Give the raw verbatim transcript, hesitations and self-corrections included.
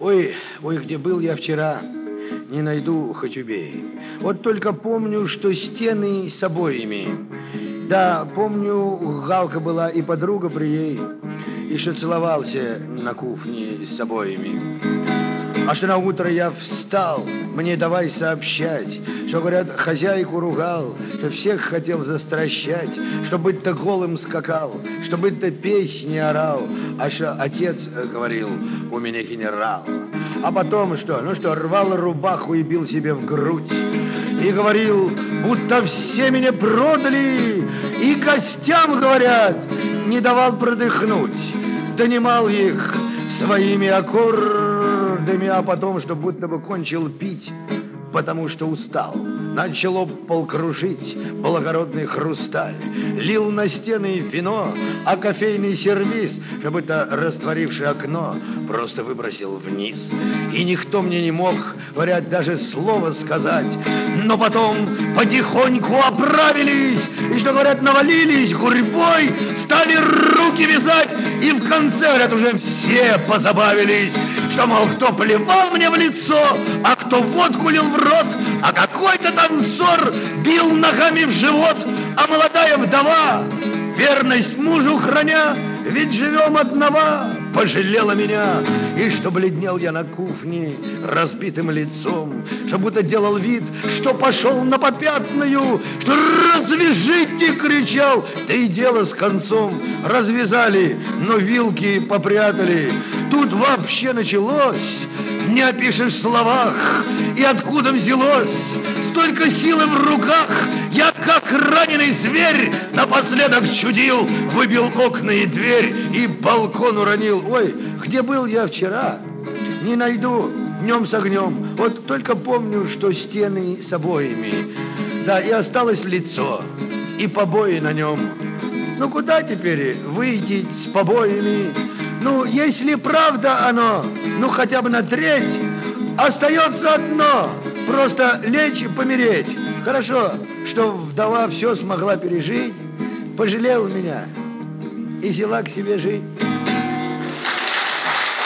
Ой, ой, где был я вчера, не найду, хоть убей. Вот только помню, что стены с обоями. Да, помню, Галка была и подруга при ей, и что целовался на кухне с обоями. А что на утро я встал, мне давай сообщать, что, говорят, хозяйку ругал, что всех хотел застращать, что быть-то голым скакал, что быть-то песни орал, а что отец говорил, у меня генерал. А потом что? Ну что, рвал рубаху и бил себе в грудь. И говорил, будто все меня продали, и костям, говорят, не давал продыхнуть. Донимал их своими аккордами, а потом, что будто бы кончил пить, потому что устал. Начал об пол кружить благородный хрусталь, лил на стены вино, а кофейный сервиз, как будто растворивший окно, просто выбросил вниз. И никто мне не мог, говорят, даже слова сказать. Но потом потихоньку оправились, и, что, говорят, навалились гурьбой, стали руки вязать, и в конце, говорят, уже все позабавились, что, мол, кто плевал мне в лицо, а кто водку лил в рот, а какой-то танцор бил ногами в живот, а молодая вдова, верность мужу храня, ведь живем одного, пожалела меня. И что бледнел я на кухне разбитым лицом, что будто делал вид, что пошел на попятную, что развяжите, кричал, да и дело с концом. Развязали, но вилки попрятали. Тут вообще началось, не опишешь в словах, и откуда взялось столько силы в руках. Я, как раненый зверь, напоследок чудил, выбил окна и дверь, и балкон уронил. Ой, где был я вчера, не найду, днем с огнем. Вот только помню, что стены с обоями, да, и осталось лицо, и побои на нем. Ну, куда теперь выйти с побоями? Ну, если правда оно, ну, хотя бы на треть, остается одно, просто лечь и помереть. Хорошо, что вдова все смогла пережить, пожалела меня и взяла к себе жить.